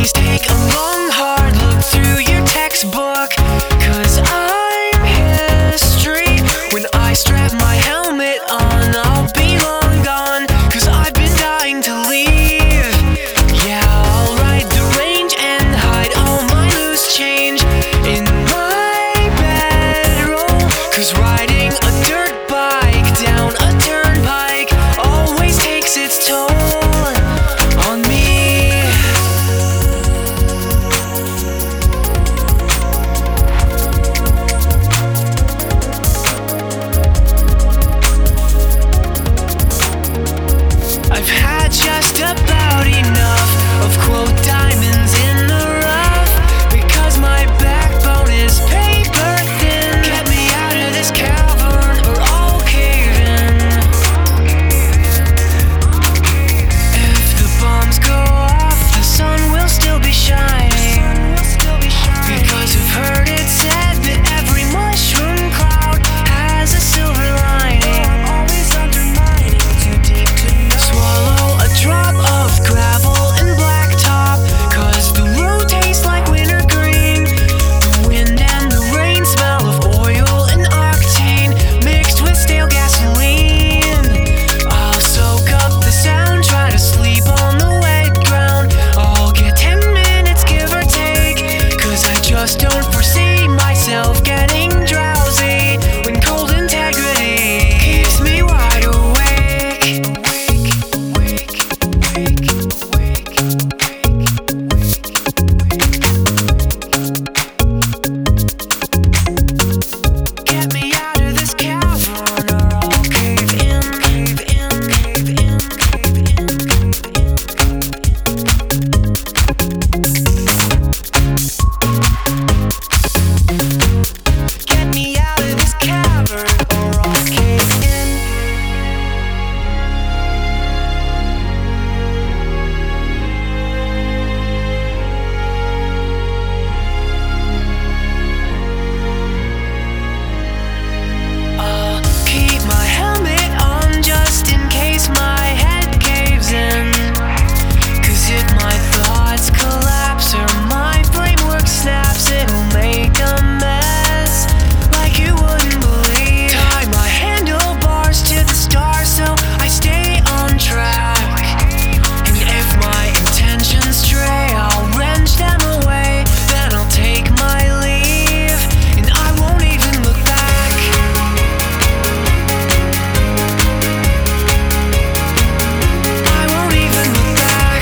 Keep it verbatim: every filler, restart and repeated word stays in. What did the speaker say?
Please take a long hard look through your textbook, 'cause I'm history. When I strap my helmet on, I'll be long gone, 'cause I've been dying to leave. Yeah, I'll ride the range and hide all my loose change in my bedroll, 'cause riding a dirt bike down a turnpike always takes its toll on me. I've had just about enough of quote diamonds in the rough, because my backbone is paper thin. Get me out of this cavern or I'll cave in. If the bombs go off, the sun will still be shining, because I've heard it said that every mushroom cloud has a silver lining. Always undermining, too deep to know. Swallow a drop of gravel and blacktop, 'cause the road tastes like wintergreen. The wind and the rain smell of oil and octane mixed with stale gasoline. I'll soak up the sound, try to sleep on the wet ground. I'll get ten minutes give or take, 'cause I just don't foresee myself getting drowsy when cold integrity keeps me wide awake. Get me out of this cavern or I'll cave in, cave in, cave in, cave in, Get me out of this cavern or I'll cave in. I'll keep my helmet on just in case my head caves in, 'cause if my thoughts collapse or my framework snaps, it'll make a mess like you wouldn't believe. Tie my handlebars to the stars so I stay on track, and if my intentions stray, I'll wrench them away. Then I'll take my leave and I won't even look back. I won't even look back.